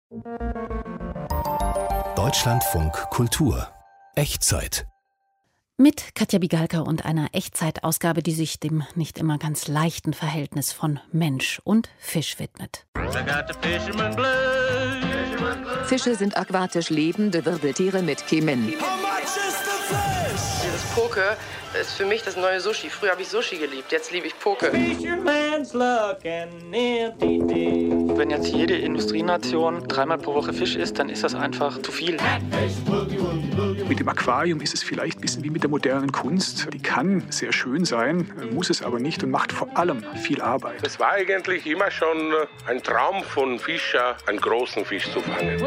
Deutschlandfunk Kultur Echtzeit. Mit Katja Bigalka und einer Echtzeitausgabe, die sich dem nicht immer ganz leichten Verhältnis von Mensch und Fisch widmet. Fische sind aquatisch lebende Wirbeltiere mit Kemen. Dieses Poke ist für mich das neue Sushi. Früher habe ich Sushi geliebt, jetzt liebe ich Poke. Wenn jetzt jede Industrienation 3-mal pro Woche Fisch isst, dann ist das einfach zu viel. Mit dem Aquarium ist es vielleicht ein bisschen wie mit der modernen Kunst. Die kann sehr schön sein, muss es aber nicht und macht vor allem viel Arbeit. Es war eigentlich immer schon ein Traum von Fischer, einen großen Fisch zu fangen.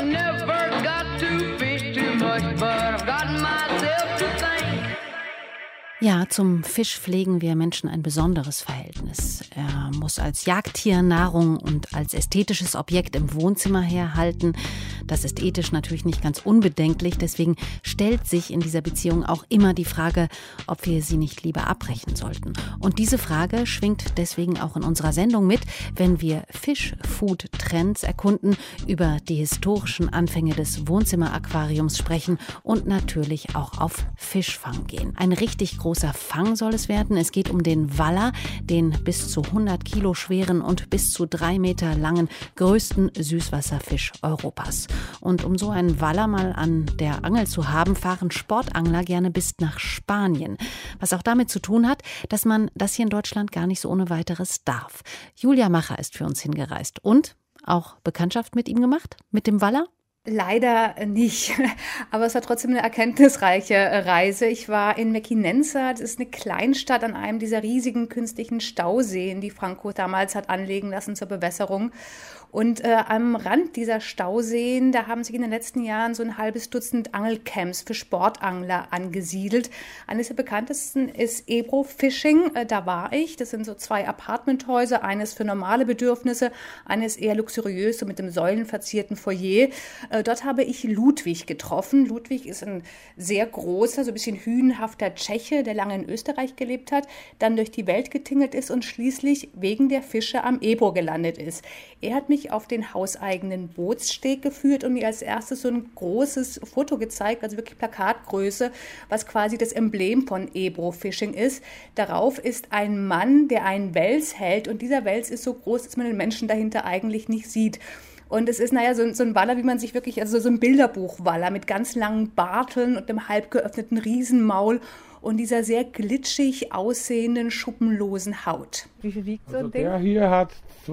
Ja, zum Fisch pflegen wir Menschen ein besonderes Verhältnis. Er muss als Jagdtier, Nahrung und als ästhetisches Objekt im Wohnzimmer herhalten. Das ist ethisch natürlich nicht ganz unbedenklich. Deswegen stellt sich in dieser Beziehung auch immer die Frage, ob wir sie nicht lieber abbrechen sollten. Und diese Frage schwingt deswegen auch in unserer Sendung mit, wenn wir Fisch-Food-Trends erkunden, über die historischen Anfänge des Wohnzimmeraquariums sprechen und natürlich auch auf Fischfang gehen. Ein richtig großer Fang soll es werden. Es geht um den Waller, den bis zu 100 Kilo schweren und bis zu 3 Meter langen größten Süßwasserfisch Europas. Und um so einen Waller mal an der Angel zu haben, fahren Sportangler gerne bis nach Spanien. Was auch damit zu tun hat, dass man das hier in Deutschland gar nicht so ohne weiteres darf. Julia Macher ist für uns hingereist und auch Bekanntschaft mit ihm gemacht, mit dem Waller. Leider nicht, aber es war trotzdem eine erkenntnisreiche Reise. Ich war in Mequinenza, das ist eine Kleinstadt an einem dieser riesigen künstlichen Stauseen, die Franco damals hat anlegen lassen zur Bewässerung. Und am Rand dieser Stauseen, da haben sich in den letzten Jahren so ein halbes Dutzend Angelcamps für Sportangler angesiedelt. Eines der bekanntesten ist Ebro Fishing, da war ich. Das sind so 2 Apartmenthäuser, eines für normale Bedürfnisse, eines eher luxuriös, so mit dem säulenverzierten Foyer. Dort habe ich Ludwig getroffen. Ludwig ist ein sehr großer, so ein bisschen hünenhafter Tscheche, der lange in Österreich gelebt hat, dann durch die Welt getingelt ist und schließlich wegen der Fische am Ebro gelandet ist. Er hat mich auf den hauseigenen Bootssteg geführt und mir als erstes so ein großes Foto gezeigt, also wirklich Plakatgröße, was quasi das Emblem von Ebro Fishing ist. Darauf ist ein Mann, der einen Wels hält und dieser Wels ist so groß, dass man den Menschen dahinter eigentlich nicht sieht. Und es ist, so ein Waller, wie man sich wirklich, also so ein Bilderbuchwaller mit ganz langen Barteln und einem halb geöffneten Riesenmaul und dieser sehr glitschig aussehenden, schuppenlosen Haut. Wie viel wiegt so ein Ding? Der hier hat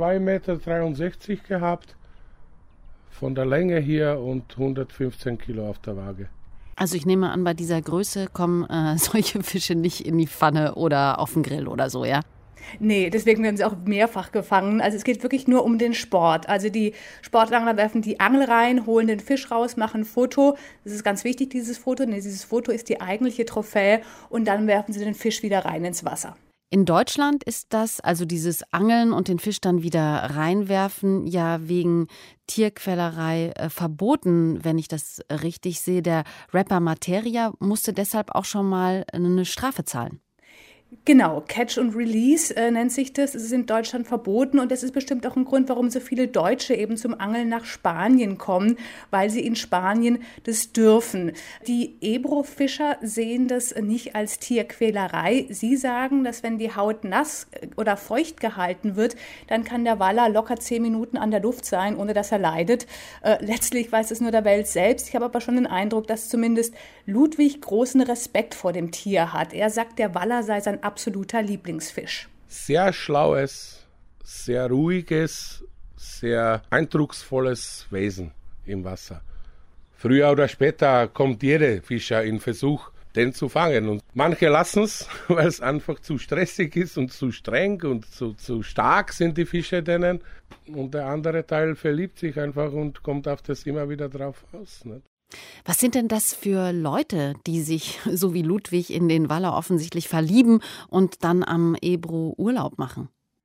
2,63 Meter gehabt, von der Länge hier und 115 Kilo auf der Waage. Also ich nehme an, bei dieser Größe kommen solche Fische nicht in die Pfanne oder auf den Grill oder so, ja? Nee, deswegen werden sie auch mehrfach gefangen. Also es geht wirklich nur um den Sport. Also die Sportangler werfen die Angel rein, holen den Fisch raus, machen ein Foto. Das ist ganz wichtig, dieses Foto. Nee, dieses Foto ist die eigentliche Trophäe und dann werfen sie den Fisch wieder rein ins Wasser. In Deutschland ist das, also dieses Angeln und den Fisch dann wieder reinwerfen, ja wegen Tierquälerei verboten, wenn ich das richtig sehe. Der Rapper Materia musste deshalb auch schon mal eine Strafe zahlen. Genau, Catch and Release nennt sich das. Es ist in Deutschland verboten und das ist bestimmt auch ein Grund, warum so viele Deutsche eben zum Angeln nach Spanien kommen, weil sie in Spanien das dürfen. Die Ebro-Fischer sehen das nicht als Tierquälerei. Sie sagen, dass wenn die Haut nass oder feucht gehalten wird, dann kann der Waller locker 10 Minuten an der Luft sein, ohne dass er leidet. Letztlich weiß es nur der Wels selbst. Ich habe aber schon den Eindruck, dass zumindest Ludwig großen Respekt vor dem Tier hat. Er sagt, der Waller sei sein absoluter Lieblingsfisch. Sehr schlaues, sehr ruhiges, sehr eindrucksvolles Wesen im Wasser. Früher oder später kommt jeder Fischer in Versuch, den zu fangen. Und manche lassen es, weil es einfach zu stressig ist und zu streng und zu stark sind die Fische denen. Und der andere Teil verliebt sich einfach und kommt auf das immer wieder drauf aus. Nicht? Was sind denn das für Leute, die sich, so wie Ludwig, in den Waller offensichtlich verlieben und dann am Ebro Urlaub machen?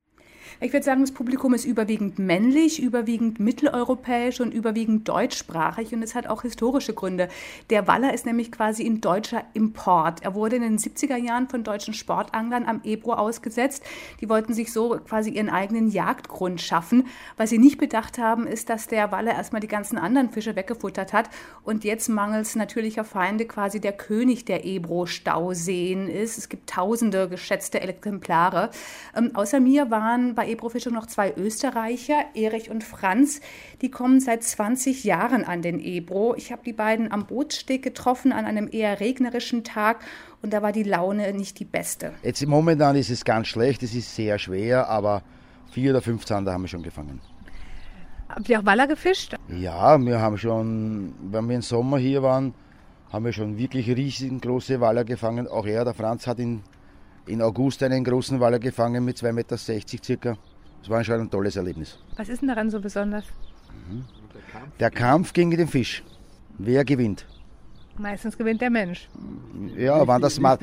Ich würde sagen, das Publikum ist überwiegend männlich, überwiegend mitteleuropäisch und überwiegend deutschsprachig. Und es hat auch historische Gründe. Der Waller ist nämlich quasi ein deutscher Import. Er wurde in den 70er Jahren von deutschen Sportanglern am Ebro ausgesetzt. Die wollten sich so quasi ihren eigenen Jagdgrund schaffen. Was sie nicht bedacht haben, ist, dass der Waller erstmal die ganzen anderen Fische weggefuttert hat und jetzt mangels natürlicher Feinde quasi der König der Ebro-Stauseen ist. Es gibt tausende geschätzte Exemplare. Außer mir waren bei Ebro-Fischung noch 2 Österreicher, Erich und Franz. Die kommen seit 20 Jahren an den Ebro. Ich habe die beiden am Bootssteg getroffen an einem eher regnerischen Tag und da war die Laune nicht die beste. Jetzt momentan ist es ganz schlecht, es ist sehr schwer, aber 4 oder 5 Zander haben wir schon gefangen. Habt ihr auch Waller gefischt? Ja, wir haben schon, wenn wir im Sommer hier waren, haben wir schon wirklich riesengroße Waller gefangen. Auch der Franz hat in August einen großen Waller gefangen mit 2,60 Meter circa. Das war schon ein tolles Erlebnis. Was ist denn daran so besonders? Der Kampf gegen den Fisch. Wer gewinnt? Meistens gewinnt der Mensch. Ja, wann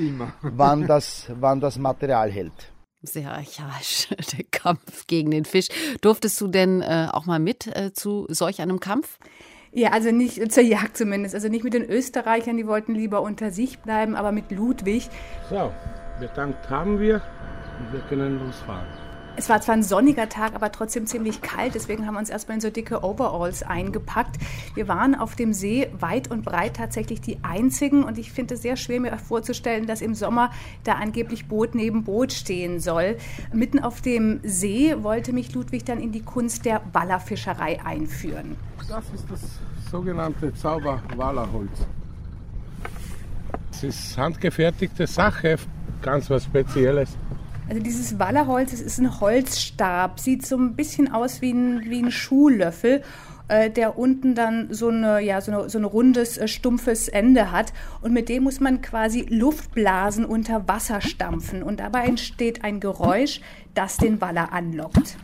das Material hält. Sehr archaisch, der Kampf gegen den Fisch. Durftest du denn auch mal mit zu solch einem Kampf? Ja, also nicht zur Jagd zumindest. Also nicht mit den Österreichern, die wollten lieber unter sich bleiben, aber mit Ludwig. So, bedankt haben wir und wir können losfahren. Es war zwar ein sonniger Tag, aber trotzdem ziemlich kalt. Deswegen haben wir uns erstmal in so dicke Overalls eingepackt. Wir waren auf dem See weit und breit tatsächlich die Einzigen. Und ich finde es sehr schwer, mir vorzustellen, dass im Sommer da angeblich Boot neben Boot stehen soll. Mitten auf dem See wollte mich Ludwig dann in die Kunst der Wallerfischerei einführen. Das ist das sogenannte Zauberwallerholz. Es ist handgefertigte Sache, ganz was Spezielles. Also dieses Wallerholz, das ist ein Holzstab, sieht so ein bisschen aus wie ein Schuhlöffel, der unten dann so ein rundes, stumpfes Ende hat. Und mit dem muss man quasi Luftblasen unter Wasser stampfen. Und dabei entsteht ein Geräusch, das den Waller anlockt.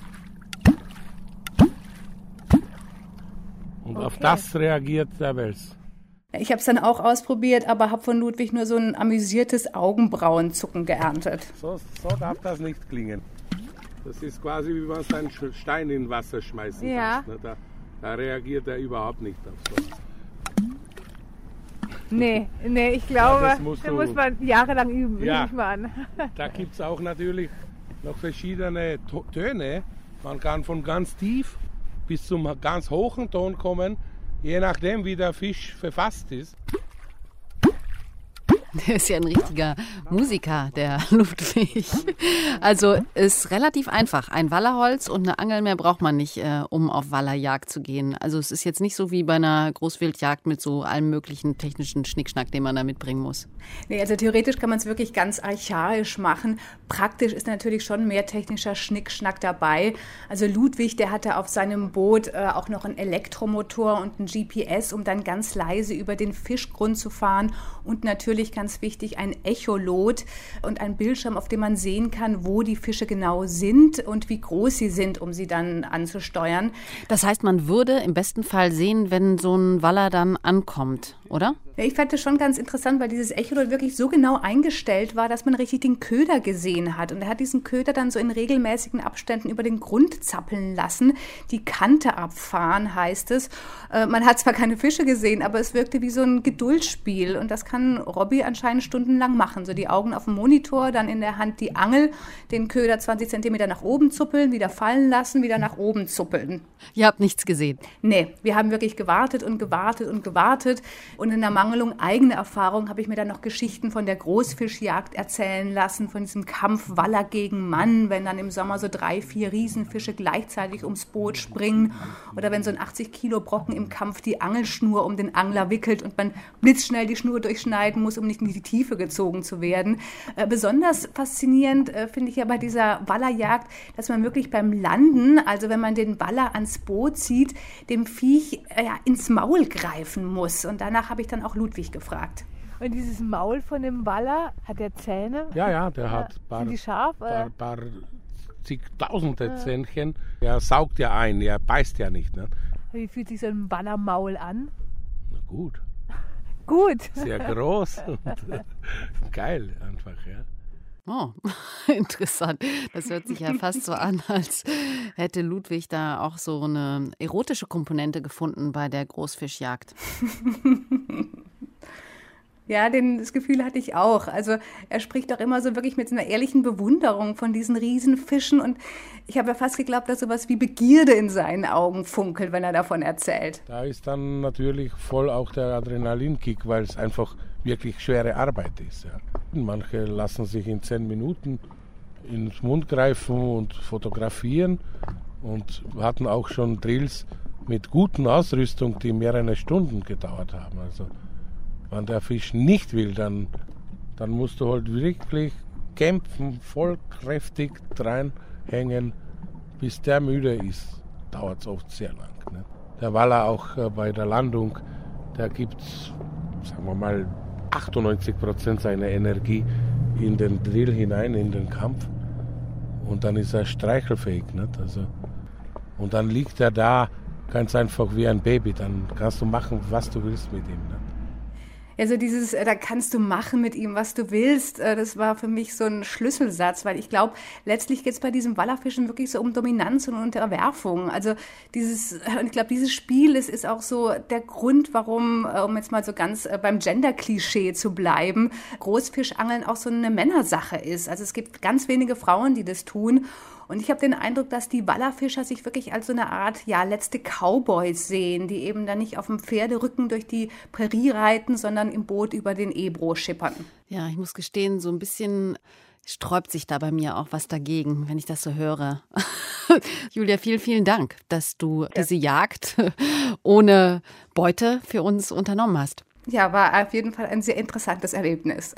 Und auf das reagiert der Wels. Ich habe es dann auch ausprobiert, aber habe von Ludwig nur so ein amüsiertes Augenbrauenzucken geerntet. So darf das nicht klingen. Das ist quasi wie wenn man einen Stein in Wasser schmeißen ja. kann. Da reagiert er überhaupt nicht auf sowas. Nee, ich glaube, ja, da muss man jahrelang üben, ja, nehme ich mal an. Da gibt es auch natürlich noch verschiedene Töne. Man kann von ganz tief bis zum ganz hohen Ton kommen, je nachdem, wie der Fisch verfasst ist. Der ist ja ein richtiger Musiker, der Ludwig. Also ist relativ einfach. Ein Wallerholz und eine Angel mehr braucht man nicht, um auf Wallerjagd zu gehen. Also es ist jetzt nicht so wie bei einer Großwildjagd mit so allem möglichen technischen Schnickschnack, den man da mitbringen muss. Nee, also theoretisch kann man es wirklich ganz archaisch machen. Praktisch ist natürlich schon mehr technischer Schnickschnack dabei. Also Ludwig, der hatte auf seinem Boot auch noch einen Elektromotor und ein GPS, um dann ganz leise über den Fischgrund zu fahren. Und natürlich ganz wichtig, ein Echolot und ein Bildschirm, auf dem man sehen kann, wo die Fische genau sind und wie groß sie sind, um sie dann anzusteuern. Das heißt, man würde im besten Fall sehen, wenn so ein Waller dann ankommt, oder? Ja, ich fand das schon ganz interessant, weil dieses Echolot wirklich so genau eingestellt war, dass man richtig den Köder gesehen hat. Und er hat diesen Köder dann so in regelmäßigen Abständen über den Grund zappeln lassen. Die Kante abfahren, heißt es. Man hat zwar keine Fische gesehen, aber es wirkte wie so ein Geduldsspiel. Und das kann Robby anscheinend stundenlang machen. So die Augen auf dem Monitor, dann in der Hand die Angel, den Köder 20 Zentimeter nach oben zuppeln, wieder fallen lassen, wieder nach oben zuppeln. Ihr habt nichts gesehen? Nee, wir haben wirklich gewartet und gewartet und gewartet. Und in der Mangelung eigener Erfahrung habe ich mir dann noch Geschichten von der Großfischjagd erzählen lassen, von diesem Kampf Waller gegen Mann, wenn dann im Sommer so 3, 4 Riesenfische gleichzeitig ums Boot springen oder wenn so ein 80-Kilo-Brocken im Kampf die Angelschnur um den Angler wickelt und man blitzschnell die Schnur durchschneiden muss, um nicht in die Tiefe gezogen zu werden. Besonders faszinierend finde ich ja bei dieser Wallerjagd, dass man wirklich beim Landen, also wenn man den Waller ans Boot zieht, dem Viech ins Maul greifen muss. Und danach habe ich dann auch Ludwig gefragt. Und dieses Maul von dem Waller, hat der Zähne? Ja, der hat sind die scharf? Paar zigtausende Zähnchen. Er saugt ja ein, er beißt ja nicht. Ne? Wie fühlt sich so ein Wallermaul an? Na gut. Gut. Sehr groß und geil einfach, ja. Oh, interessant. Das hört sich ja fast so an, als hätte Ludwig da auch so eine erotische Komponente gefunden bei der Großfischjagd. Ja, das Gefühl hatte ich auch. Also er spricht doch immer so wirklich mit so einer ehrlichen Bewunderung von diesen Riesenfischen. Und ich habe ja fast geglaubt, dass sowas wie Begierde in seinen Augen funkelt, wenn er davon erzählt. Da ist dann natürlich voll auch der Adrenalinkick, weil es einfach wirklich schwere Arbeit ist. Ja. Manche lassen sich in 10 Minuten ins Mund greifen und fotografieren und hatten auch schon Drills mit guten Ausrüstung, die mehrere Stunden gedauert haben. Also wenn der Fisch nicht will, dann musst du halt wirklich kämpfen, voll kräftig reinhängen, bis der müde ist. Dauert es oft sehr lang. Ne? Der Waller auch bei der Landung, der gibt, sagen wir mal, 98% seiner Energie in den Drill hinein, in den Kampf. Und dann ist er streichelfähig. Nicht? Also, und dann liegt er da ganz einfach wie ein Baby. Dann kannst du machen, was du willst mit ihm. Nicht? Also da kannst du machen mit ihm, was du willst, das war für mich so ein Schlüsselsatz, weil ich glaube, letztlich geht es bei diesem Wallerfischen wirklich so um Dominanz und Unterwerfung. Also ich glaube, dieses Spiel ist auch so der Grund, warum, um jetzt mal so ganz beim Gender-Klischee zu bleiben, Großfischangeln auch so eine Männersache ist. Also es gibt ganz wenige Frauen, die das tun. Und ich habe den Eindruck, dass die Wallerfischer sich wirklich als so eine Art, letzte Cowboys sehen, die eben dann nicht auf dem Pferderücken durch die Prärie reiten, sondern im Boot über den Ebro schippern. Ja, ich muss gestehen, so ein bisschen sträubt sich da bei mir auch was dagegen, wenn ich das so höre. Julia, vielen, vielen Dank, dass du diese Jagd ohne Beute für uns unternommen hast. Ja, war auf jeden Fall ein sehr interessantes Erlebnis.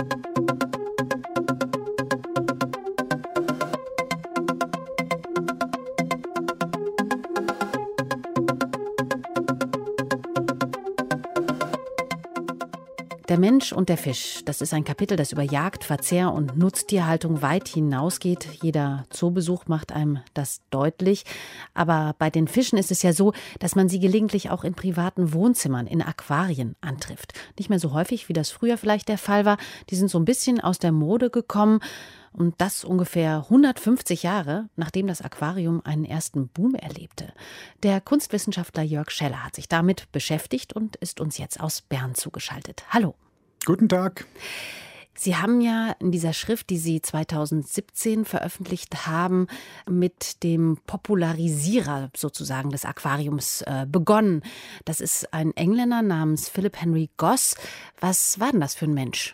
Der Mensch und der Fisch, das ist ein Kapitel, das über Jagd, Verzehr und Nutztierhaltung weit hinausgeht. Jeder Zoobesuch macht einem das deutlich. Aber bei den Fischen ist es ja so, dass man sie gelegentlich auch in privaten Wohnzimmern, in Aquarien antrifft. Nicht mehr so häufig, wie das früher vielleicht der Fall war. Die sind so ein bisschen aus der Mode gekommen. Und das ungefähr 150 Jahre, nachdem das Aquarium einen ersten Boom erlebte. Der Kunstwissenschaftler Jörg Scheller hat sich damit beschäftigt und ist uns jetzt aus Bern zugeschaltet. Hallo. Guten Tag. Sie haben ja in dieser Schrift, die Sie 2017 veröffentlicht haben, mit dem Popularisierer sozusagen des Aquariums begonnen. Das ist ein Engländer namens Philip Henry Goss. Was war denn das für ein Mensch?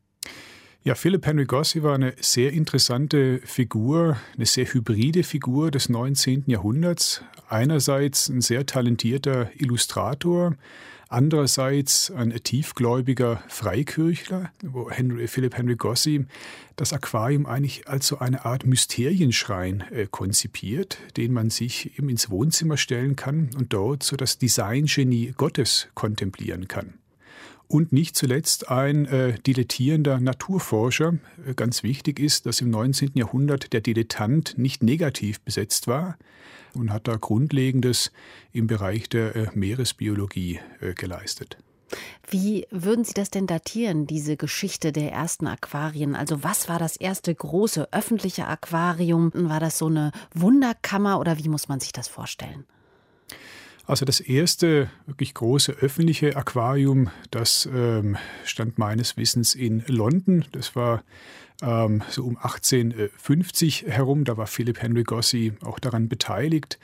Ja, Philip Henry Goss war eine sehr interessante Figur, eine sehr hybride Figur des 19. Jahrhunderts. Einerseits ein sehr talentierter Illustrator, andererseits ein tiefgläubiger Freikirchler, wo Philip Henry Goss das Aquarium eigentlich als so eine Art Mysterienschrein konzipiert, den man sich eben ins Wohnzimmer stellen kann und dort so das Designgenie Gottes kontemplieren kann. Und nicht zuletzt ein dilettierender Naturforscher. Ganz wichtig ist, dass im 19. Jahrhundert der Dilettant nicht negativ besetzt war und hat da Grundlegendes im Bereich der Meeresbiologie geleistet. Wie würden Sie das denn datieren, diese Geschichte der ersten Aquarien? Also was war das erste große öffentliche Aquarium? War das so eine Wunderkammer oder wie muss man sich das vorstellen? Also das erste wirklich große öffentliche Aquarium, das stand meines Wissens in London. Das war so um 1850 herum. Da war Philip Henry Goss auch daran beteiligt.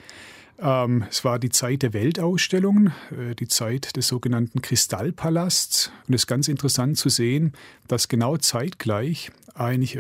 Es war die Zeit der Weltausstellungen, die Zeit des sogenannten Kristallpalasts. Und es ist ganz interessant zu sehen, dass genau zeitgleich eigentlich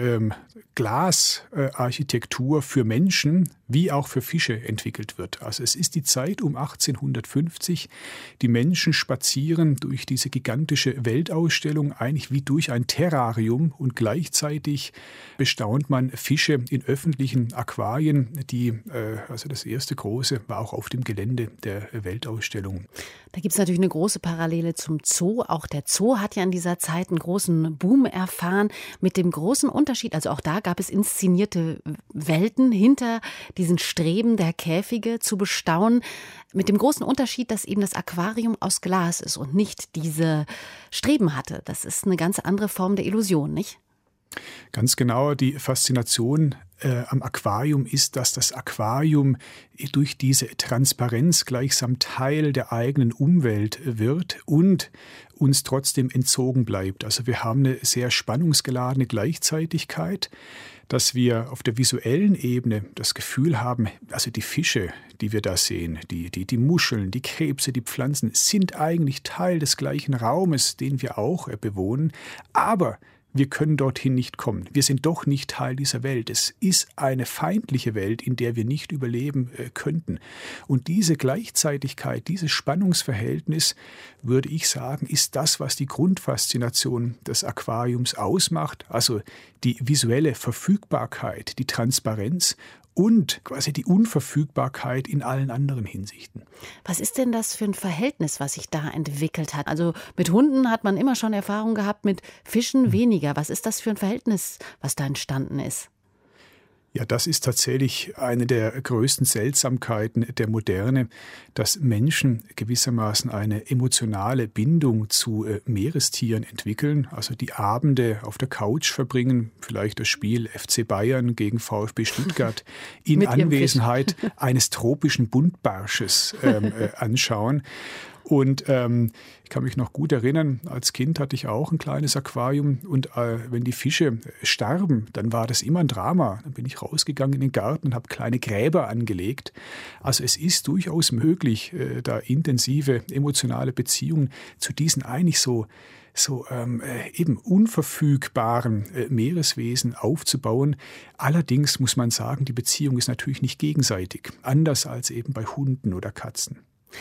Glasarchitektur für Menschen wie auch für Fische entwickelt wird. Also es ist die Zeit um 1850. Die Menschen spazieren durch diese gigantische Weltausstellung eigentlich wie durch ein Terrarium und gleichzeitig bestaunt man Fische in öffentlichen Aquarien. Also das erste große war auch auf dem Gelände der Weltausstellung. Da gibt es natürlich eine große Parallele zum Zoo. Auch der Zoo hat ja in dieser Zeit einen großen Boom erfahren mit dem großen Unterschied. Also auch da gab es inszenierte Welten hinter diesen Streben der Käfige zu bestaunen. Mit dem großen Unterschied, dass eben das Aquarium aus Glas ist und nicht diese Streben hatte. Das ist eine ganz andere Form der Illusion, nicht? Ganz genau, die Faszination am Aquarium ist, dass das Aquarium durch diese Transparenz gleichsam Teil der eigenen Umwelt wird und uns trotzdem entzogen bleibt. Also wir haben eine sehr spannungsgeladene Gleichzeitigkeit, dass wir auf der visuellen Ebene das Gefühl haben, also die Fische, die wir da sehen, die Muscheln, die Krebse, die Pflanzen, sind eigentlich Teil des gleichen Raumes, den wir auch bewohnen, aber wir können dorthin nicht kommen. Wir sind doch nicht Teil dieser Welt. Es ist eine feindliche Welt, in der wir nicht überleben könnten. Und diese Gleichzeitigkeit, dieses Spannungsverhältnis, würde ich sagen, ist das, was die Grundfaszination des Aquariums ausmacht. Also die visuelle Verfügbarkeit, die Transparenz und quasi die Unverfügbarkeit in allen anderen Hinsichten. Was ist denn das für ein Verhältnis, was sich da entwickelt hat? Also mit Hunden hat man immer schon Erfahrung gehabt, mit Fischen weniger. Was ist das für ein Verhältnis, was da entstanden ist? Ja, das ist tatsächlich eine der größten Seltsamkeiten der Moderne, dass Menschen gewissermaßen eine emotionale Bindung zu Meerestieren entwickeln, also die Abende auf der Couch verbringen, vielleicht das Spiel FC Bayern gegen VfB Stuttgart in Anwesenheit eines tropischen Buntbarsches anschauen. Und ich kann mich noch gut erinnern, als Kind hatte ich auch ein kleines Aquarium und wenn die Fische starben, dann war das immer ein Drama. Dann bin ich rausgegangen in den Garten und habe kleine Gräber angelegt. Also es ist durchaus möglich, da intensive emotionale Beziehungen zu diesen eigentlich so eben unverfügbaren Meereswesen aufzubauen. Allerdings muss man sagen, die Beziehung ist natürlich nicht gegenseitig, anders als eben bei Hunden oder Katzen.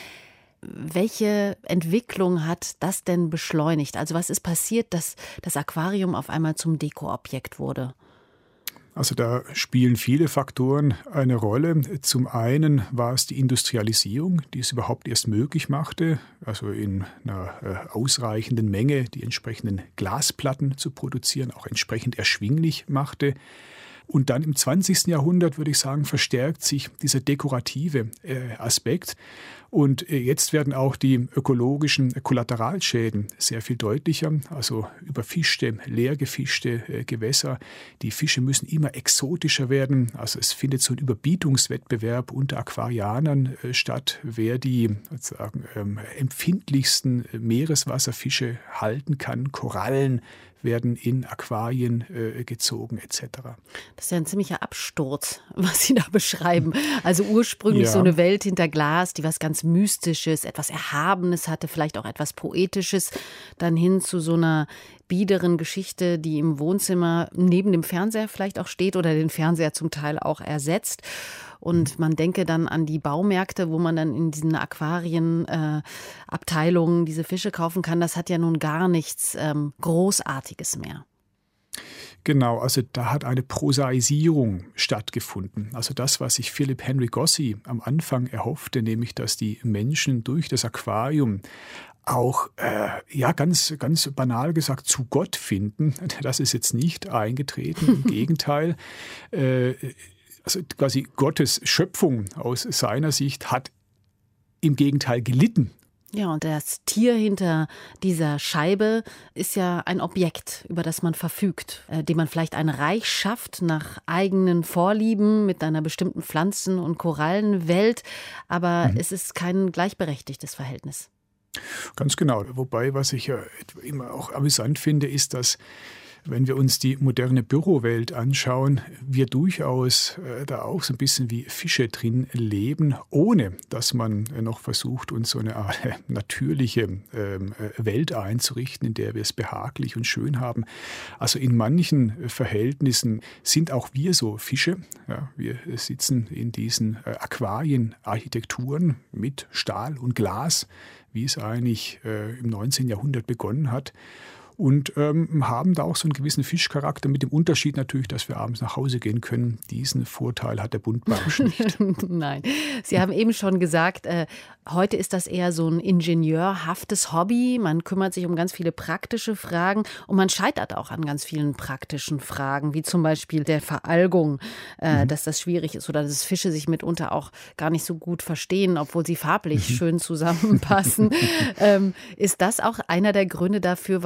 Welche Entwicklung hat das denn beschleunigt? Also was ist passiert, dass das Aquarium auf einmal zum Dekoobjekt wurde? Also da spielen viele Faktoren eine Rolle. Zum einen war es die Industrialisierung, die es überhaupt erst möglich machte, also in einer ausreichenden Menge die entsprechenden Glasplatten zu produzieren, auch entsprechend erschwinglich machte. Und dann im 20. Jahrhundert, würde ich sagen, verstärkt sich dieser dekorative Aspekt. Und jetzt werden auch die ökologischen Kollateralschäden sehr viel deutlicher. Also überfischte, leergefischte Gewässer. Die Fische müssen immer exotischer werden. Also es findet so ein Überbietungswettbewerb unter Aquarianern statt, wer die sozusagen empfindlichsten Meereswasserfische halten kann. Korallen werden in Aquarien gezogen etc. Das ist ja ein ziemlicher Absturz, was Sie da beschreiben. Also ursprünglich so eine Welt hinter Glas, die was ganz Mystisches, etwas Erhabenes hatte, vielleicht auch etwas Poetisches, dann hin zu so einer biederen Geschichte, die im Wohnzimmer neben dem Fernseher vielleicht auch steht oder den Fernseher zum Teil auch ersetzt. Und man denke dann an die Baumärkte, wo man dann in diesen Aquarienabteilungen diese Fische kaufen kann. Das hat ja nun gar nichts Großartiges mehr. Genau, also da hat eine Prosaisierung stattgefunden. Also das, was sich Philip Henry Gossi am Anfang erhoffte, nämlich dass die Menschen durch das Aquarium auch, ganz banal gesagt, zu Gott finden. Das ist jetzt nicht eingetreten, im Gegenteil. Also quasi Gottes Schöpfung aus seiner Sicht hat im Gegenteil gelitten. Ja, und das Tier hinter dieser Scheibe ist ja ein Objekt, über das man verfügt, dem man vielleicht ein Reich schafft nach eigenen Vorlieben mit einer bestimmten Pflanzen- und Korallenwelt, aber es ist kein gleichberechtigtes Verhältnis. Ganz genau. Wobei, was ich ja immer auch amüsant finde, ist, dass wenn wir uns die moderne Bürowelt anschauen, wir durchaus da auch so ein bisschen wie Fische drin leben, ohne dass man noch versucht, uns so eine Art natürliche Welt einzurichten, in der wir es behaglich und schön haben. Also in manchen Verhältnissen sind auch wir so Fische. Ja, wir sitzen in diesen Aquarienarchitekturen mit Stahl und Glas, wie es eigentlich im 19. Jahrhundert begonnen hat. Und haben da auch so einen gewissen Fischcharakter, mit dem Unterschied natürlich, dass wir abends nach Hause gehen können. Diesen Vorteil hat der Buntbarsch nicht. Nein, Sie haben eben schon gesagt, heute ist das eher so ein ingenieurhaftes Hobby. Man kümmert sich um ganz viele praktische Fragen und man scheitert auch an ganz vielen praktischen Fragen, wie zum Beispiel der Veralgung, dass das schwierig ist oder dass Fische sich mitunter auch gar nicht so gut verstehen, obwohl sie farblich schön zusammenpassen. Ist das auch einer der Gründe dafür, warum Aquarien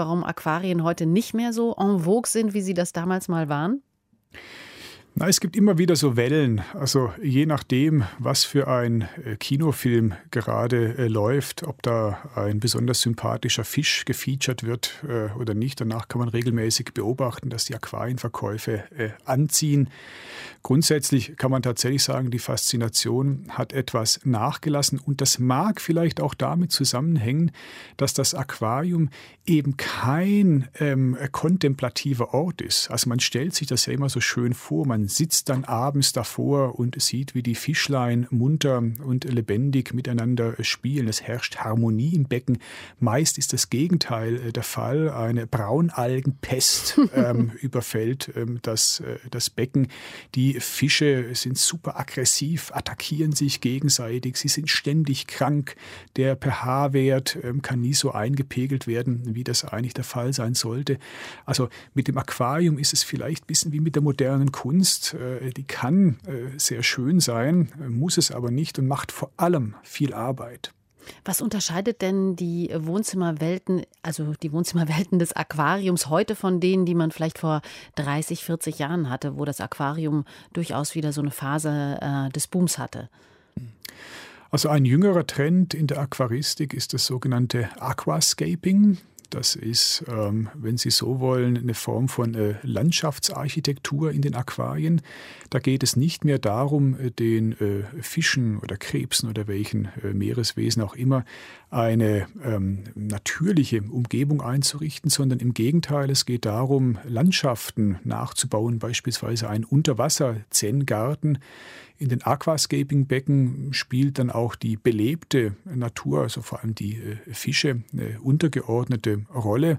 Aquarien heute nicht mehr so en vogue sind, wie sie das damals mal waren? Na, es gibt immer wieder so Wellen, also je nachdem, was für ein Kinofilm gerade läuft, ob da ein besonders sympathischer Fisch gefeatured wird oder nicht. Danach kann man regelmäßig beobachten, dass die Aquarienverkäufe anziehen. Grundsätzlich kann man tatsächlich sagen, die Faszination hat etwas nachgelassen und das mag vielleicht auch damit zusammenhängen, dass das Aquarium eben kein kontemplativer Ort ist. Also man stellt sich das ja immer so schön vor, man sitzt dann abends davor und sieht, wie die Fischlein munter und lebendig miteinander spielen. Es herrscht Harmonie im Becken. Meist ist das Gegenteil der Fall. Eine Braunalgenpest überfällt das Becken. Die Fische sind super aggressiv, attackieren sich gegenseitig. Sie sind ständig krank. Der pH-Wert kann nie so eingepegelt werden, wie das eigentlich der Fall sein sollte. Also mit dem Aquarium ist es vielleicht ein bisschen wie mit der modernen Kunst. Die kann sehr schön sein, muss es aber nicht und macht vor allem viel Arbeit. Was unterscheidet denn die Wohnzimmerwelten, also die Wohnzimmerwelten des Aquariums heute von denen, die man vielleicht vor 30, 40 Jahren hatte, wo das Aquarium durchaus wieder so eine Phase des Booms hatte? Also ein jüngerer Trend in der Aquaristik ist das sogenannte Aquascaping. Das ist, wenn Sie so wollen, eine Form von Landschaftsarchitektur in den Aquarien. Da geht es nicht mehr darum, den Fischen oder Krebsen oder welchen Meereswesen auch immer eine natürliche Umgebung einzurichten, sondern im Gegenteil, es geht darum, Landschaften nachzubauen, beispielsweise einen Unterwasser-Zen-Garten. In den Aquascaping-Becken spielt dann auch die belebte Natur, also vor allem die Fische, eine untergeordnete Rolle.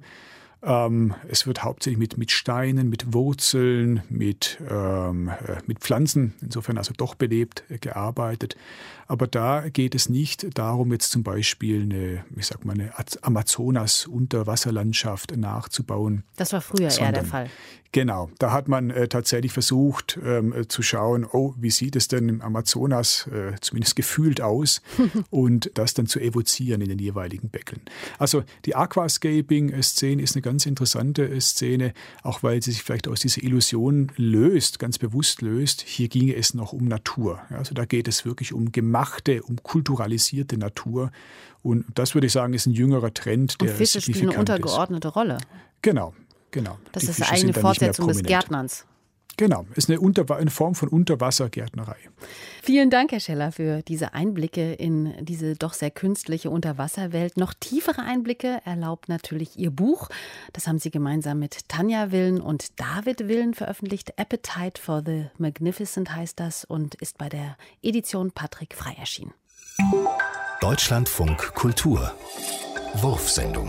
Es wird hauptsächlich mit Steinen, mit Wurzeln, mit Pflanzen, insofern also doch belebt gearbeitet. Aber da geht es nicht darum, jetzt zum Beispiel eine Amazonas-Unterwasserlandschaft nachzubauen. Das war früher eher der Fall. Genau, da hat man tatsächlich versucht zu schauen, wie sieht es denn im Amazonas zumindest gefühlt aus und das dann zu evozieren in den jeweiligen Becken. Also die Aquascaping-Szene ist eine ganz interessante Szene, auch weil sie sich vielleicht aus dieser Illusion löst, ganz bewusst löst. Hier ginge es noch um Natur. Also da geht es wirklich um gemachte, um kulturalisierte Natur. Und das würde ich sagen, ist ein jüngerer Trend, der Fische spielen eine untergeordnete Rolle. Genau. Das ist eine Fortsetzung des Gärtnerns. Genau, ist eine Form von Unterwassergärtnerei. Vielen Dank, Herr Scheller, für diese Einblicke in diese doch sehr künstliche Unterwasserwelt. Noch tiefere Einblicke erlaubt natürlich Ihr Buch. Das haben Sie gemeinsam mit Tanja Willen und David Willen veröffentlicht. Appetite for the Magnificent heißt das und ist bei der Edition Patrick Frey erschienen. Deutschlandfunk Kultur. Wurfsendung.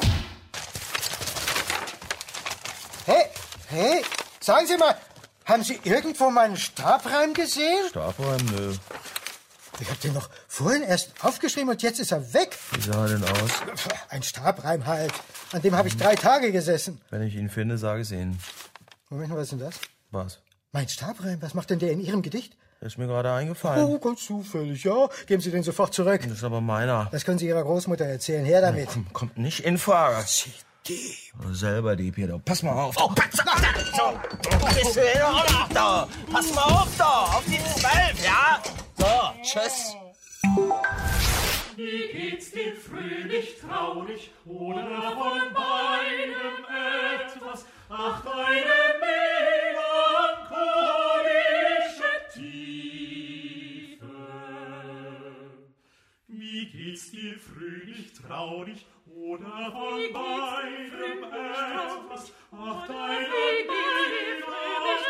Hey, sagen Sie mal, haben Sie irgendwo meinen Stabreim gesehen? Stabreim? Nö. Ich habe den noch vorhin erst aufgeschrieben und jetzt ist er weg. Wie sah er denn aus? Ein Stabreim halt. An dem habe ich 3 Tage gesessen. Wenn ich ihn finde, sage ich es Ihnen. Moment mal, was ist denn das? Was? Mein Stabreim, was macht denn der in Ihrem Gedicht? Der ist mir gerade eingefallen. Oh, ganz zufällig, ja. Geben Sie den sofort zurück. Das ist aber meiner. Das können Sie Ihrer Großmutter erzählen. Her damit. Ja, kommt nicht in Frage. Dieb. Selber Dieb hier. Pass mal auf. Oh, pass auf. Bist du hier da? Pass mal auf da. Auf die 12, ja? So, tschüss. Wie geht's dir fröhlich, traurig oder von beidem etwas? Ach, deine melancholische Tiefe. Wie geht's dir fröhlich, traurig oder von beidem etwas? Ach, deine melancholische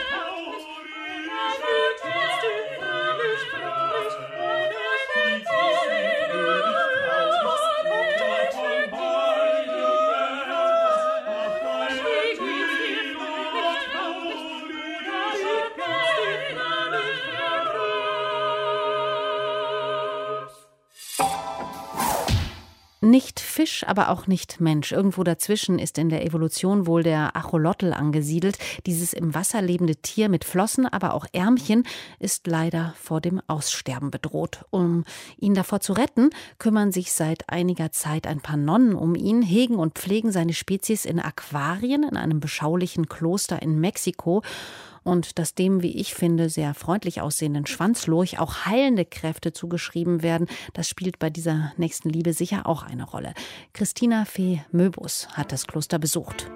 Nicht Fisch, aber auch nicht Mensch. Irgendwo dazwischen ist in der Evolution wohl der Axolotl angesiedelt. Dieses im Wasser lebende Tier mit Flossen, aber auch Ärmchen ist leider vor dem Aussterben bedroht. Um ihn davor zu retten, kümmern sich seit einiger Zeit ein paar Nonnen um ihn, hegen und pflegen seine Spezies in Aquarien in einem beschaulichen Kloster in Mexiko. Und dass dem, wie ich finde, sehr freundlich aussehenden Schwanzlurch auch heilende Kräfte zugeschrieben werden, das spielt bei dieser Nächstenliebe sicher auch eine Rolle. Christina Fee Möbus hat das Kloster besucht.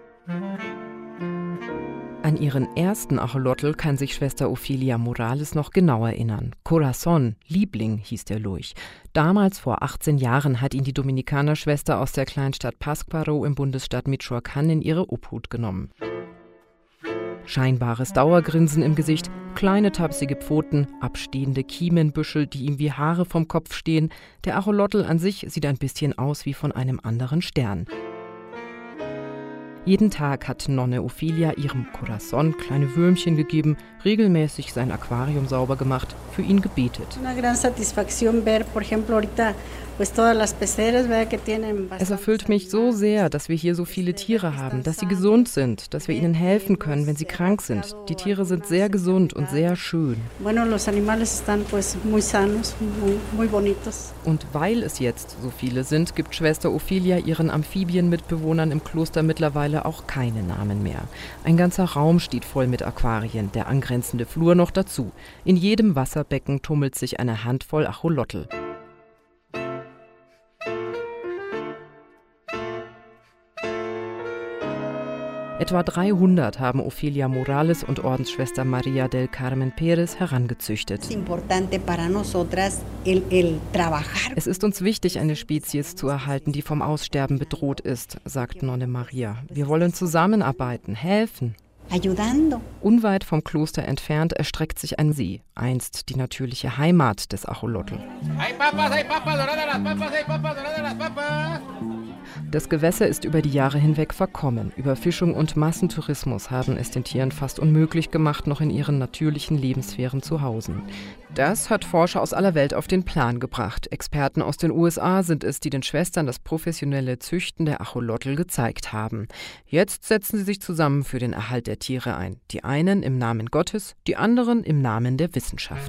An ihren ersten Axolotl kann sich Schwester Ofelia Morales noch genau erinnern. Corazon, Liebling, hieß der Lurch. Damals, vor 18 Jahren, hat ihn die Dominikanerschwester aus der Kleinstadt Pátzcuaro im Bundesstaat Michoacán in ihre Obhut genommen. Scheinbares Dauergrinsen im Gesicht, kleine tapsige Pfoten, abstehende Kiemenbüschel, die ihm wie Haare vom Kopf stehen. Der Axolotl an sich sieht ein bisschen aus wie von einem anderen Stern. Jeden Tag hat Nonne Ofelia ihrem Corazon kleine Würmchen gegeben, regelmäßig sein Aquarium sauber gemacht, für ihn gebetet. Es erfüllt mich so sehr, dass wir hier so viele Tiere haben, dass sie gesund sind, dass wir ihnen helfen können, wenn sie krank sind. Die Tiere sind sehr gesund und sehr schön. Und weil es jetzt so viele sind, gibt Schwester Ofelia ihren Amphibienmitbewohnern im Kloster mittlerweile auch keine Namen mehr. Ein ganzer Raum steht voll mit Aquarien, der angrenzende Flur noch dazu. In jedem Wasserbecken tummelt sich eine Handvoll Axolotl. Etwa 300 haben Ofelia Morales und Ordensschwester Maria del Carmen Pérez herangezüchtet. Es ist uns wichtig, eine Spezies zu erhalten, die vom Aussterben bedroht ist, sagt Nonne Maria. Wir wollen zusammenarbeiten, helfen. Unweit vom Kloster entfernt erstreckt sich ein See, einst die natürliche Heimat des Axolotl. Das Gewässer ist über die Jahre hinweg verkommen. Überfischung und Massentourismus haben es den Tieren fast unmöglich gemacht, noch in ihren natürlichen Lebenssphären zu hausen. Das hat Forscher aus aller Welt auf den Plan gebracht. Experten aus den USA sind es, die den Schwestern das professionelle Züchten der Axolotl gezeigt haben. Jetzt setzen sie sich zusammen für den Erhalt der Tiere ein. Die einen im Namen Gottes, die anderen im Namen der Wissenschaft.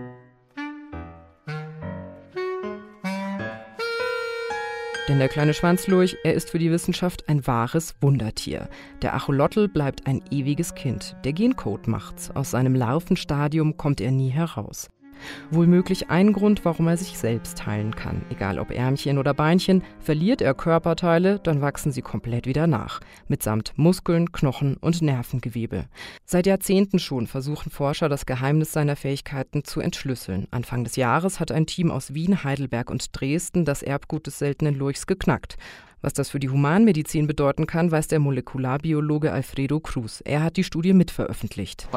Denn der kleine Schwanzlurch, er ist für die Wissenschaft ein wahres Wundertier. Der Axolotl bleibt ein ewiges Kind. Der Gencode macht's. Aus seinem Larvenstadium kommt er nie heraus. Wohl möglich ein Grund, warum er sich selbst heilen kann. Egal ob Ärmchen oder Beinchen, verliert er Körperteile, dann wachsen sie komplett wieder nach. Mitsamt Muskeln, Knochen und Nervengewebe. Seit Jahrzehnten schon versuchen Forscher, das Geheimnis seiner Fähigkeiten zu entschlüsseln. Anfang des Jahres hat ein Team aus Wien, Heidelberg und Dresden das Erbgut des seltenen Lurchs geknackt. Was das für die Humanmedizin bedeuten kann, weiß der Molekularbiologe Alfredo Cruz. Er hat die Studie mitveröffentlicht.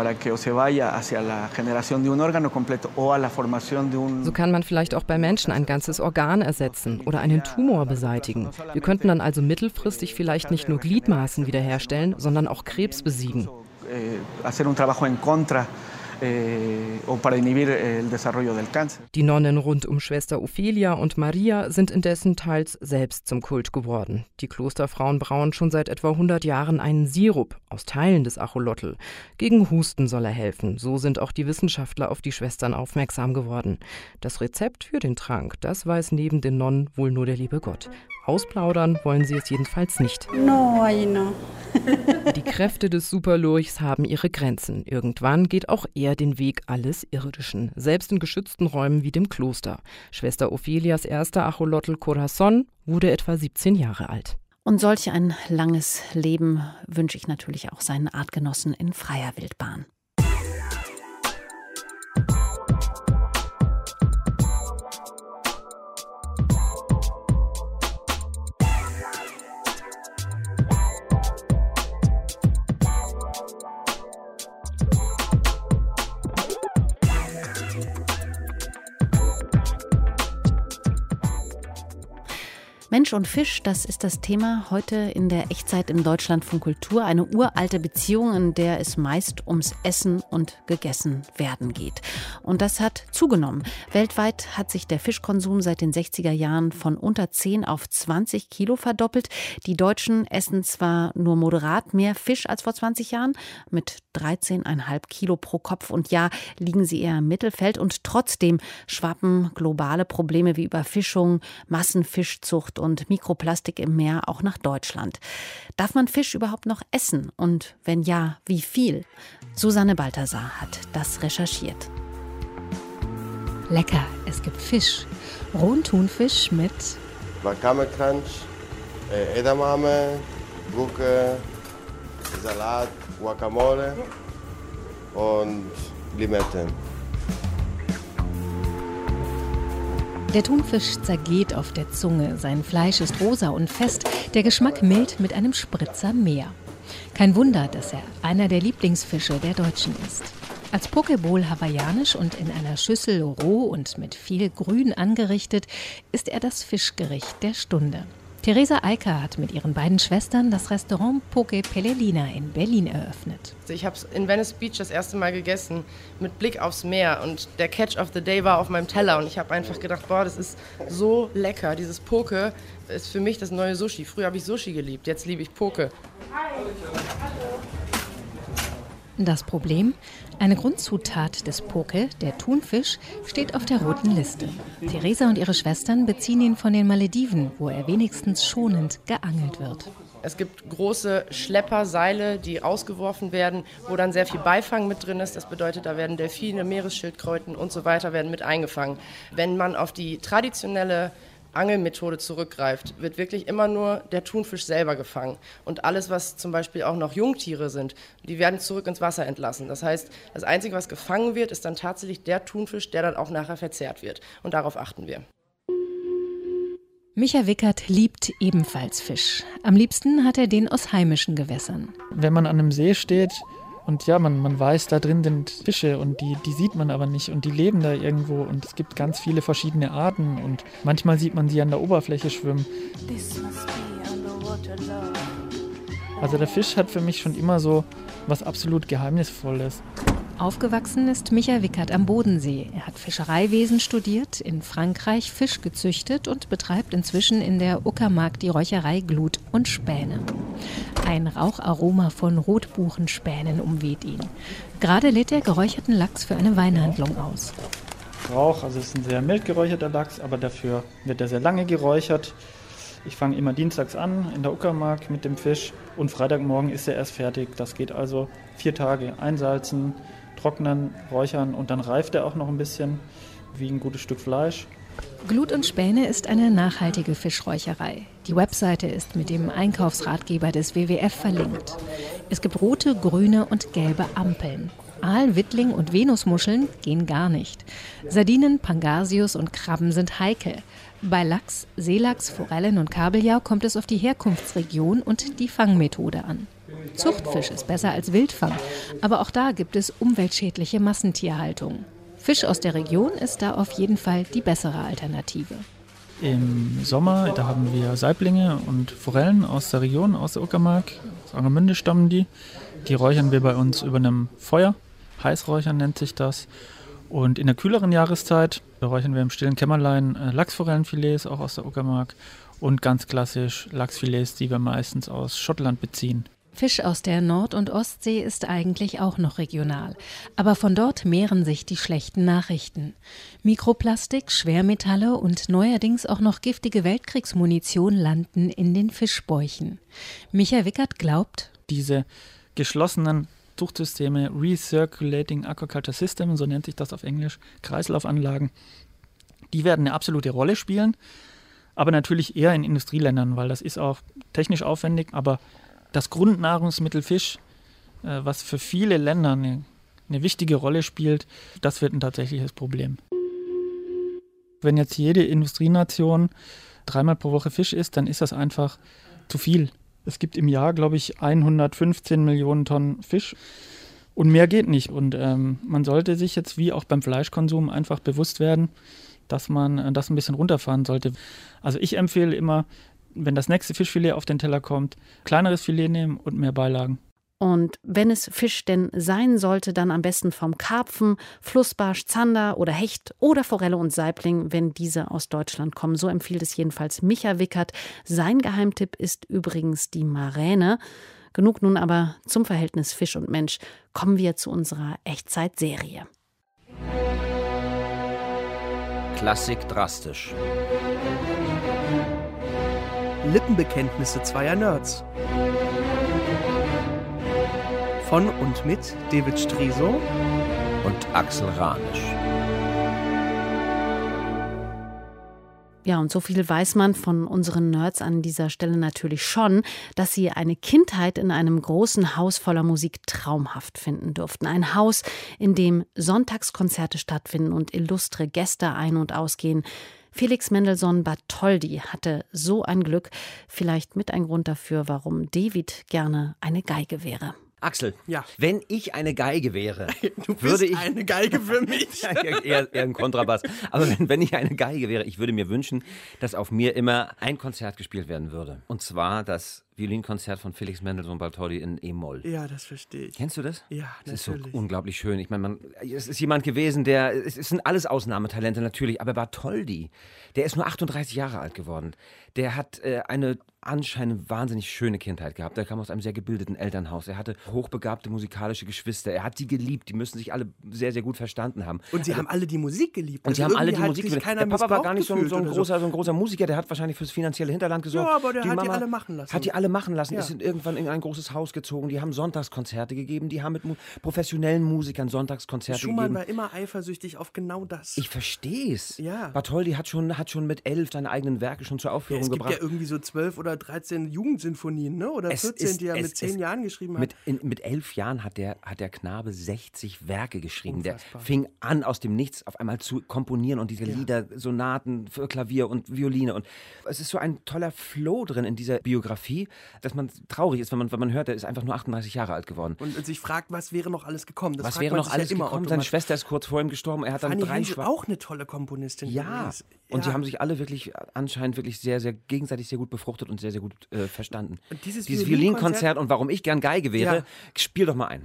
So kann man vielleicht auch bei Menschen ein ganzes Organ ersetzen oder einen Tumor beseitigen. Wir könnten dann also mittelfristig vielleicht nicht nur Gliedmaßen wiederherstellen, sondern auch Krebs besiegen. Die Nonnen rund um Schwester Ofelia und Maria sind indessen teils selbst zum Kult geworden. Die Klosterfrauen brauen schon seit etwa 100 Jahren einen Sirup aus Teilen des Axolotl. Gegen Husten soll er helfen. So sind auch die Wissenschaftler auf die Schwestern aufmerksam geworden. Das Rezept für den Trank, das weiß neben den Nonnen wohl nur der liebe Gott. Ausplaudern wollen sie es jedenfalls nicht. No. Die Kräfte des Superlurchs haben ihre Grenzen. Irgendwann geht auch er den Weg alles Irdischen, selbst in geschützten Räumen wie dem Kloster. Schwester Ophelias erster Axolotl Corazon wurde etwa 17 Jahre alt. Und solch ein langes Leben wünsche ich natürlich auch seinen Artgenossen in freier Wildbahn. Mensch und Fisch, das ist das Thema heute in der Echtzeit im Deutschlandfunk Kultur. Eine uralte Beziehung, in der es meist ums Essen und gegessen werden geht. Und das hat zugenommen. Weltweit hat sich der Fischkonsum seit den 60er Jahren von unter 10 auf 20 Kilo verdoppelt. Die Deutschen essen zwar nur moderat mehr Fisch als vor 20 Jahren, mit 13,5 Kilo pro Kopf. Und ja, liegen sie eher im Mittelfeld. Und trotzdem schwappen globale Probleme wie Überfischung, Massenfischzucht und Mikroplastik im Meer auch nach Deutschland. Darf man Fisch überhaupt noch essen? Und wenn ja, wie viel? Susanne Balthasar hat das recherchiert. Lecker, es gibt Fisch. Rohen Thunfisch mit Wakame Crunch, Edamame, Gurke, Salat, Guacamole und Limetten. Der Thunfisch zergeht auf der Zunge. Sein Fleisch ist rosa und fest, der Geschmack mild mit einem Spritzer mehr. Kein Wunder, dass er einer der Lieblingsfische der Deutschen ist. Als Pokeball hawaiianisch und in einer Schüssel roh und mit viel Grün angerichtet, ist er das Fischgericht der Stunde. Theresa Eicker hat mit ihren beiden Schwestern das Restaurant Poke Pelelina in Berlin eröffnet. Ich habe es in Venice Beach das erste Mal gegessen, mit Blick aufs Meer. Und der Catch of the Day war auf meinem Teller. Und ich habe einfach gedacht, boah, das ist so lecker. Dieses Poke ist für mich das neue Sushi. Früher habe ich Sushi geliebt, jetzt liebe ich Poke. Das Problem? Eine Grundzutat des Poke, der Thunfisch, steht auf der roten Liste. Theresa und ihre Schwestern beziehen ihn von den Malediven, wo er wenigstens schonend geangelt wird. Es gibt große Schlepperseile, die ausgeworfen werden, wo dann sehr viel Beifang mit drin ist. Das bedeutet, da werden Delfine, Meeresschildkröten und so weiter werden mit eingefangen. Wenn man auf die traditionelle Angelmethode zurückgreift, wird wirklich immer nur der Thunfisch selber gefangen. Und alles, was zum Beispiel auch noch Jungtiere sind, die werden zurück ins Wasser entlassen. Das heißt, das Einzige, was gefangen wird, ist dann tatsächlich der Thunfisch, der dann auch nachher verzehrt wird. Und darauf achten wir. Micha Wickert liebt ebenfalls Fisch. Am liebsten hat er den aus heimischen Gewässern. Wenn man an einem See steht und ja, man weiß, da drin sind Fische und die sieht man aber nicht und die leben da irgendwo und es gibt ganz viele verschiedene Arten und manchmal sieht man sie an der Oberfläche schwimmen. Also der Fisch hat für mich schon immer so was absolut Geheimnisvolles. Aufgewachsen ist Micha Wickert am Bodensee. Er hat Fischereiwesen studiert, in Frankreich Fisch gezüchtet und betreibt inzwischen in der Uckermark die Räucherei Glut und Späne. Ein Raucharoma von Rotbuchenspänen umweht ihn. Gerade lädt er geräucherten Lachs für eine Weinhandlung aus. Rauch, also es ist ein sehr mild geräucherter Lachs, aber dafür wird er sehr lange geräuchert. Ich fange immer dienstags an in der Uckermark mit dem Fisch und Freitagmorgen ist er erst fertig. Das geht also 4 Tage. Einsalzen, trocknen, räuchern und dann reift er auch noch ein bisschen wie ein gutes Stück Fleisch. Glut und Späne ist eine nachhaltige Fischräucherei. Die Webseite ist mit dem Einkaufsratgeber des WWF verlinkt. Es gibt rote, grüne und gelbe Ampeln. Aal, Wittling und Venusmuscheln gehen gar nicht. Sardinen, Pangasius und Krabben sind heikel. Bei Lachs, Seelachs, Forellen und Kabeljau kommt es auf die Herkunftsregion und die Fangmethode an. Zuchtfisch ist besser als Wildfang, aber auch da gibt es umweltschädliche Massentierhaltung. Fisch aus der Region ist da auf jeden Fall die bessere Alternative. Im Sommer, da haben wir Saiblinge und Forellen aus der Region, aus der Uckermark, aus Angermünde stammen die. Die räuchern wir bei uns über einem Feuer, Heißräuchern nennt sich das. Und in der kühleren Jahreszeit räuchern wir im stillen Kämmerlein Lachsforellenfilets, auch aus der Uckermark. Und ganz klassisch Lachsfilets, die wir meistens aus Schottland beziehen. Fisch aus der Nord- und Ostsee ist eigentlich auch noch regional. Aber von dort mehren sich die schlechten Nachrichten. Mikroplastik, Schwermetalle und neuerdings auch noch giftige Weltkriegsmunition landen in den Fischbäuchen. Micha Wickert glaubt, diese geschlossenen Zuchtsysteme, Recirculating Aquaculture System, so nennt sich das auf Englisch, Kreislaufanlagen, die werden eine absolute Rolle spielen, aber natürlich eher in Industrieländern, weil das ist auch technisch aufwendig, aber das Grundnahrungsmittel Fisch, was für viele Länder eine wichtige Rolle spielt, das wird ein tatsächliches Problem. Wenn jetzt jede Industrienation 3-mal pro Woche Fisch isst, dann ist das einfach zu viel. Es gibt im Jahr, glaube ich, 115 Millionen Tonnen Fisch und mehr geht nicht. Und man sollte sich jetzt wie auch beim Fleischkonsum einfach bewusst werden, dass man das ein bisschen runterfahren sollte. Also ich empfehle immer, wenn das nächste Fischfilet auf den Teller kommt, kleineres Filet nehmen und mehr Beilagen. Und wenn es Fisch denn sein sollte, dann am besten vom Karpfen, Flussbarsch, Zander oder Hecht oder Forelle und Saibling, wenn diese aus Deutschland kommen. So empfiehlt es jedenfalls Micha Wickert. Sein Geheimtipp ist übrigens die Maräne. Genug nun aber zum Verhältnis Fisch und Mensch. Kommen wir zu unserer Echtzeit-Serie. Klassik drastisch. Lippenbekenntnisse zweier Nerds. Von und mit David Striso und Axel Ranisch. Ja, und so viel weiß man von unseren Nerds an dieser Stelle natürlich schon, dass sie eine Kindheit in einem großen Haus voller Musik traumhaft finden durften. Ein Haus, in dem Sonntagskonzerte stattfinden und illustre Gäste ein- und ausgehen. Felix Mendelssohn Bartholdy hatte so ein Glück, vielleicht mit ein Grund dafür, warum David gerne eine Geige wäre. Axel, ja. Wenn ich eine Geige wäre, du bist würde ich eine Geige für mich. eher ein Kontrabass. Aber wenn ich eine Geige wäre, ich würde mir wünschen, dass auf mir immer ein Konzert gespielt werden würde. Und zwar das Violinkonzert von Felix Mendelssohn Bartholdy in E-Moll. Ja, das verstehe ich. Kennst du das? Ja, das natürlich. ist so unglaublich schön. Ich meine, es ist jemand gewesen, es sind alles Ausnahmetalente natürlich, aber Bartholdy, der ist nur 38 Jahre alt geworden. Der hat eine anscheinend wahnsinnig schöne Kindheit gehabt. Er kam aus einem sehr gebildeten Elternhaus. Er hatte hochbegabte musikalische Geschwister. Er hat sie geliebt. Die müssen sich alle sehr, sehr gut verstanden haben. Und sie haben alle die Musik geliebt. Und sie haben alle die Musik geliebt. Der Papa war gar nicht so ein großer Musiker. Der hat wahrscheinlich fürs finanzielle Hinterland gesorgt. Ja, aber der die hat Mama die alle machen lassen. Hat die alle machen lassen. Ja. Ist irgendwann in ein großes Haus gezogen. Die haben Sonntagskonzerte gegeben. Die haben mit professionellen Musikern Sonntagskonzerte Schumann gegeben. war immer eifersüchtig auf genau das. Ich verstehe es. Ja. Bartholdy hat schon mit 11 seine eigenen Werke schon zur Aufführung gebracht. Es gibt ja irgendwie so 12 oder 13 Jugendsinfonien, ne? Oder 14, die er mit 10 Jahren geschrieben hat. Mit 11 Jahren hat der Knabe 60 Werke geschrieben. Unfassbar. Der fing an, aus dem Nichts auf einmal zu komponieren und diese Lieder, Sonaten für Klavier und Violine. Und es ist so ein toller Flow drin in dieser Biografie, dass man traurig ist, wenn man hört, er ist einfach nur 38 Jahre alt geworden. Und sich fragt, was wäre noch alles gekommen? Was wäre noch alles gekommen? Seine Schwester ist kurz vor ihm gestorben. Er hat dann Fanny 3 Hensel, auch eine tolle Komponistin. Ja. Und sie haben sich alle anscheinend wirklich sehr, sehr gegenseitig sehr gut befruchtet und sehr, sehr gut verstanden. Und dieses Violinkonzert und warum ich gern Geige wäre, spiel doch mal ein.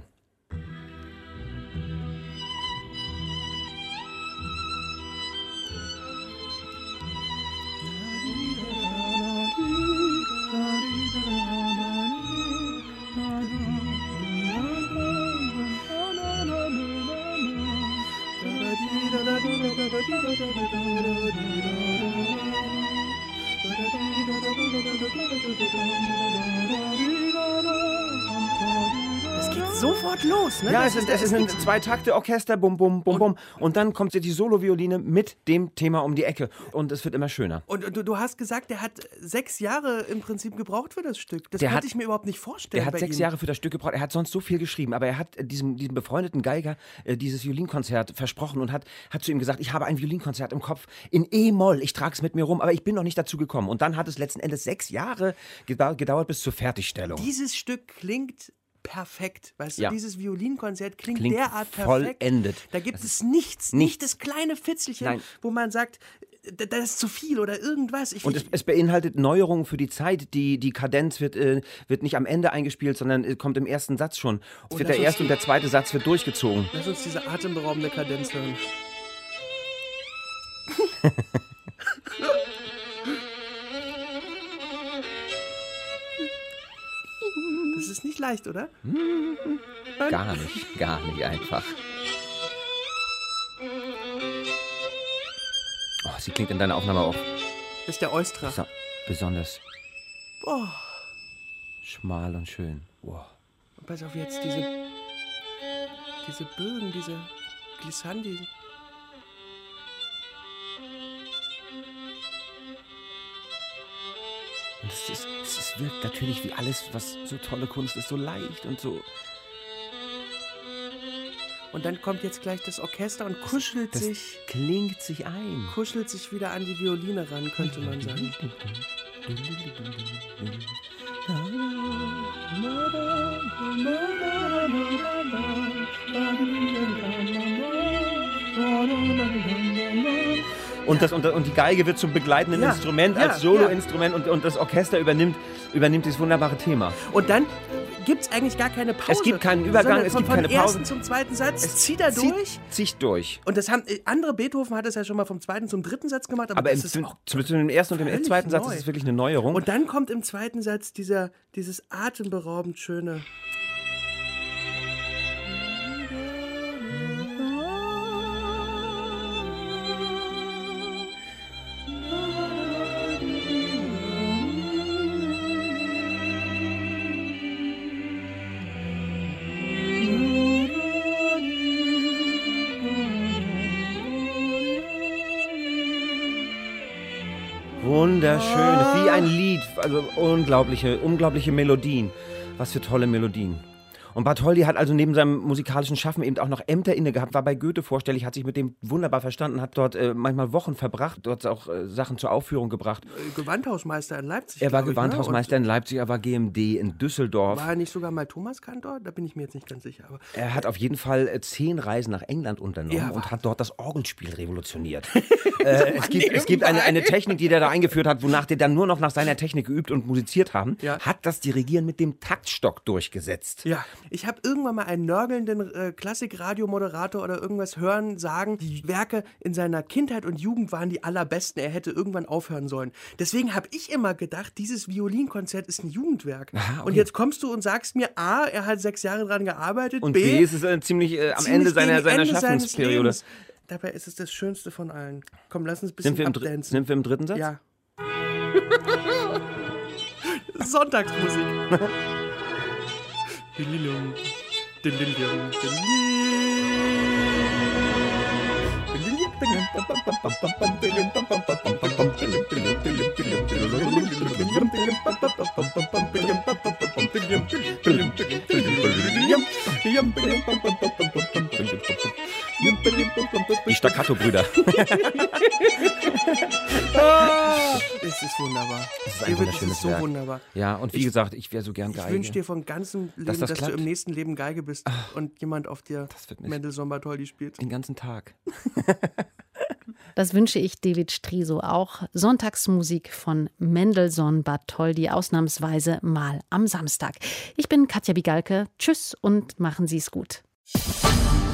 Es geht sofort los, ne? Ja, es ist ein 2-Takte-Orchester, bum, bum, bum, bum. Und dann kommt die Solovioline mit dem Thema um die Ecke. Und es wird immer schöner. Und du hast gesagt, der hat 6 Jahre im Prinzip gebraucht für das Stück. Das konnte ich mir überhaupt nicht vorstellen. Der hat 6 Jahre für das Stück gebraucht. Er hat sonst so viel geschrieben. Aber er hat diesem befreundeten Geiger dieses Violinkonzert versprochen und hat zu ihm gesagt, ich habe ein Violinkonzert im Kopf in E-Moll. Ich trage es mit mir rum, aber ich bin noch nicht dazu gekommen. Und dann hat es letzten Endes 6 Jahre gedauert bis zur Fertigstellung. Dieses Stück klingt perfekt, weißt du, dieses Violinkonzert klingt derart perfekt. Vollendet. Da gibt es nichts, nicht das kleine Fitzelchen, wo man sagt, das ist zu viel oder irgendwas. Es beinhaltet Neuerungen für die Zeit. Die Kadenz wird nicht am Ende eingespielt, sondern kommt im ersten Satz schon. Der erste und der zweite Satz wird durchgezogen. Lass uns diese atemberaubende Kadenz hören. Das ist nicht leicht, oder? Gar nicht einfach. Oh, sie klingt in deiner Aufnahme auch. Das ist der Eustra. Besonders schmal und schön. Wow. Und pass auf jetzt, diese Bögen, diese Glissandi. Und es wirkt natürlich wie alles, was so tolle Kunst ist, so leicht und so. Und dann kommt jetzt gleich das Orchester und kuschelt sich. Klingt sich ein. Kuschelt sich wieder an die Violine ran, könnte man sagen. Und die Geige wird zum begleitenden Instrument, als Soloinstrument und das Orchester übernimmt dieses wunderbare Thema. Und dann gibt es eigentlich gar keine Pause. Es gibt keinen Übergang, es gibt keine Pause. Vom ersten zum zweiten Satz zieht er durch. Zieht durch. Und das haben andere, Beethoven hat es ja schon mal vom zweiten zum dritten Satz gemacht. Aber zwischen dem ersten und dem zweiten Satz ist es wirklich eine Neuerung. Und dann kommt im zweiten Satz dieses atemberaubend schöne... Wunderschön, wie ein Lied, also unglaubliche Melodien. Was für tolle Melodien. Und Bartholdy hat also neben seinem musikalischen Schaffen eben auch noch Ämter inne gehabt, war bei Goethe vorstellig, hat sich mit dem wunderbar verstanden, hat dort manchmal Wochen verbracht, dort auch Sachen zur Aufführung gebracht. Gewandhausmeister in Leipzig. Er war Gewandhausmeister in Leipzig, er war GMD in Düsseldorf. War er nicht sogar mal Thomaskantor? Da bin ich mir jetzt nicht ganz sicher. Aber er hat auf jeden Fall 10 Reisen nach England unternommen und hat dort das Orgelspiel revolutioniert. Es gibt eine Technik, die der da eingeführt hat, wonach die dann nur noch nach seiner Technik geübt und musiziert haben, hat das Dirigieren mit dem Taktstock durchgesetzt. Ja. Ich habe irgendwann mal einen nörgelnden Klassik-Radio-Moderator oder irgendwas sagen, die Werke in seiner Kindheit und Jugend waren die allerbesten. Er hätte irgendwann aufhören sollen. Deswegen habe ich immer gedacht, dieses Violinkonzert ist ein Jugendwerk. Aha, okay. Und jetzt kommst du und sagst mir, A, er hat 6 Jahre dran gearbeitet, und B, es ist ziemlich am Ende seiner Schaffensperiode. Dabei ist es das Schönste von allen. Komm, lass uns ein bisschen abdancen. Sind wir im dritten Satz? Ja. Sonntagsmusik. Die Staccato-Brüder. Es ist wunderbar. Es ist ein wunderschönes so Werk. Wunderbar. Ja, und wie gesagt, ich wäre so gern Geige. Ich wünsche dir von ganzem Leben, dass du im nächsten Leben Geige bist und jemand auf dir Mendelssohn Bartholdy spielt. Den ganzen Tag. Das wünsche ich David Striso auch. Sonntagsmusik von Mendelssohn Bartholdy, ausnahmsweise mal am Samstag. Ich bin Katja Bigalke. Tschüss und machen Sie es gut.